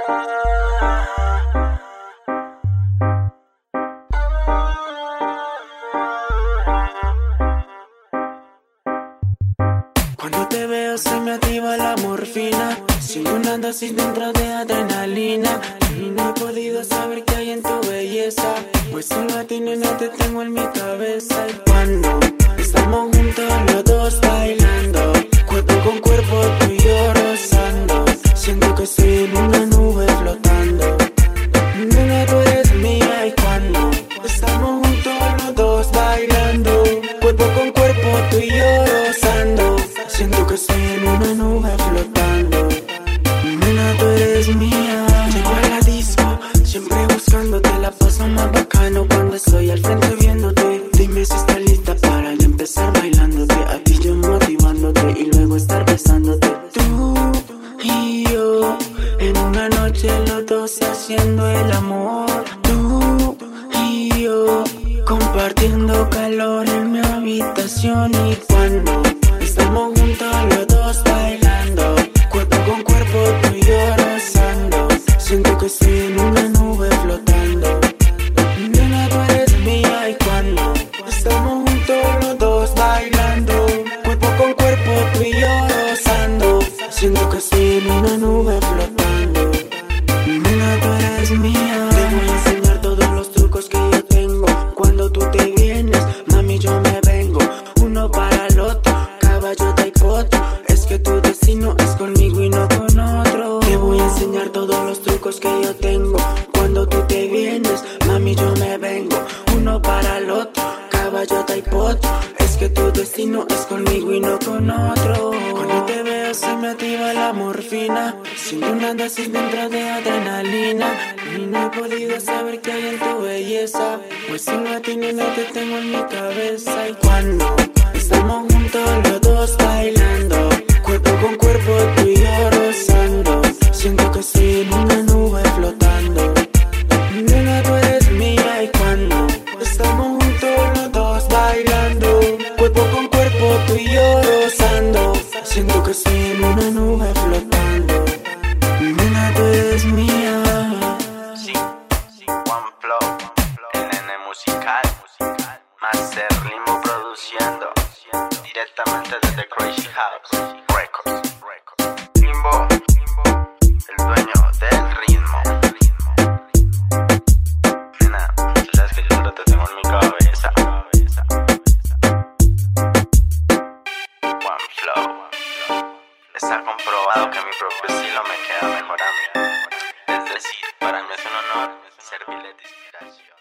Cuando te veo se me activa la morfina. Siento una dosis dentro de adrenalina. Y no he podido saber qué hay en tu belleza, pues solo a ti, nena, te tengo en mi cabeza. Y cuando estamos juntos los dos bailando, cuerpo con cuerpo tú y yo rozando, siento que estoy en una nube flotando. Nena, tú eres mía. Y cuando estamos juntos los dos bailando, cuerpo con cuerpo tú y yo rozando, siento que estoy en una nube flotando. Nena, tú eres mía. Llego a la disco, siempre buscándote. La paso más bacano cuando estoy al frente viéndote. Dime si estás lista para ya empezar bailándote. A ti yo motivándote y luego estar besándote. Tú y yo, en una noche los dos haciendo el amor. Tú y yo, compartiendo calor en mi habitación. Y cuando estamos juntos los dos bailando, cuerpo con cuerpo tú y yo rozando, siento que estoy en una nube flotando. Nena, tú eres mía. Y cuando estamos juntos los dos bailando, cuerpo con cuerpo tú y yo rozando, siento que estoy en una nube flotando. Nena, tú eres mía. Te voy a enseñar todos los trucos que yo tengo. Cuando tú te vienes, mami, yo me vengo. Uno para el otro, caballo de hipoto. Es que tu destino es conmigo y no con otro. Te voy a enseñar todos los trucos que yo tengo. Cuando tú te vienes, mami, yo me vengo. Uno para el otro, caballo de hipoto. Es que tu destino es conmigo y no con otro. Cuando te veo se me activa la morfina. Siento una dosis dentro de adrenalina. Y no he podido saber qué hay en tu belleza, pues solo a ti, nena, te tengo en mi cabeza. Y cuando estamos juntos los dos bailando, cuerpo con cuerpo tú y yo rozando, siento que estoy en una nube flotando. Nena, tú eres mía. Y cuando estamos juntos los dos bailando, cuerpo con cuerpo tú y yo rozando, siento que estoy en una nube flotando. Nena, tú eres mía. Sí, One Flow, el nene musical, Master Limbo produciendo, directamente desde Crazy House Records. Limbo, el dueño del ritmo. Nena, tú sabes que yo solo te tengo en mi cabeza. One Flow, está comprobado que mi propio estilo me queda mejor a mí. Es decir, para mí es un honor servirle de inspiración.